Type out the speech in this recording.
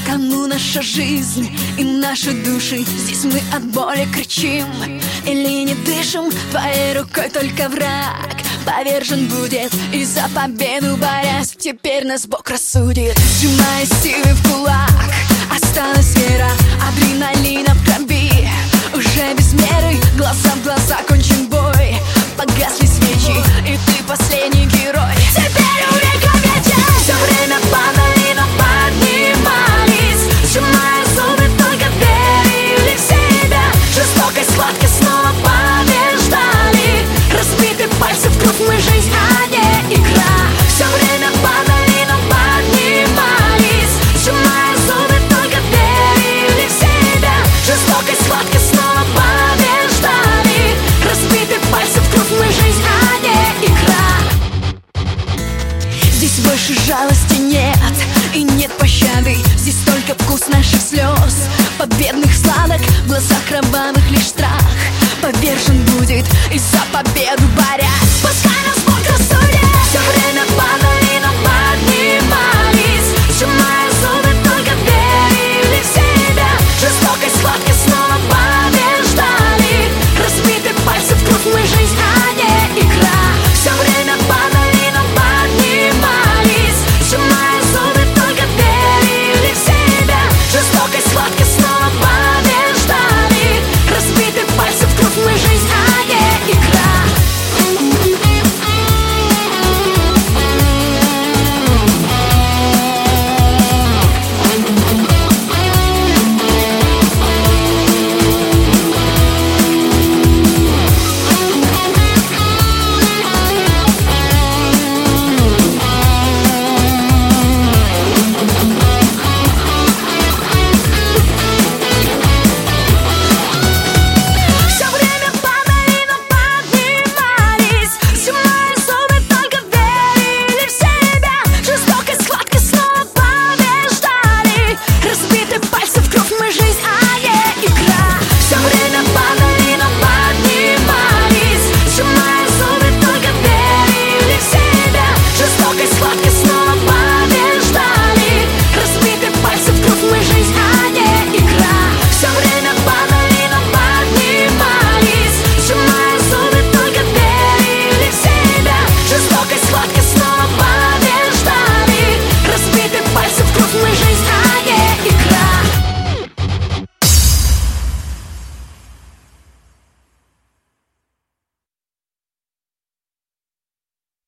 Кому наша жизнь и наши души? Здесь мы от боли кричим или не дышим? Твоей рукой только враг повержен будет, и за победу борясь теперь нас Бог рассудит. Сжимая силы в кулак, осталась вера, адреналина в крови. Уже без меры, глаза в глаза, кончен бой. Погасли свечи, и ты последний герой. Теперь увековечен. Все время падали, но поднимались, сжимая зубы, только верили в себя. Жестокой схватки снова побеждали. Разбиты пальцы в кровь, мы жизнь, а не игра. Все время падали, но поднимались, сжимая зубы, только верили в себя. Жестокой схватки снова побеждали. Разбиты пальцы в кровь, мы жизнь, а не игра. Здесь больше жалости нет и нет пощады. Здесь только вкус наших слез, победных сладок, в глазах кровавых лишь страх. Повержен будет и за победу борясь